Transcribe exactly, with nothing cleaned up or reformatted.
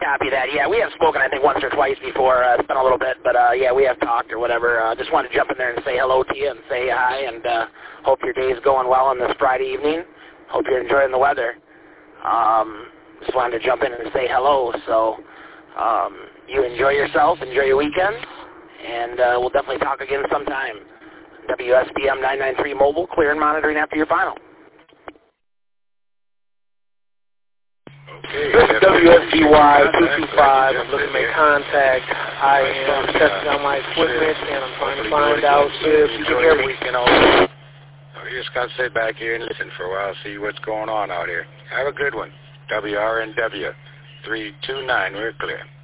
copy that. Yeah, we have spoken, I think, once or twice before. Uh, it's been a little bit, but, uh, yeah, we have talked or whatever. Uh, just wanted to jump in there and say hello to you and say hi, and uh, hope your day is going well on this Friday evening. Hope you're enjoying the weather. Um, just wanted to jump in and say hello. So um, you enjoy yourself, enjoy your weekend, and uh, we'll definitely talk again sometime. W S B M nine nine three Mobile, clear and monitoring after your final. This is W S B Y two two five. I'm looking to make contact. I am testing out my equipment, and I'm trying to find out if you can hear me. You just got to sit back here and listen for a while, see what's going on out here. Have a good one. W R N W three two nine, we're clear.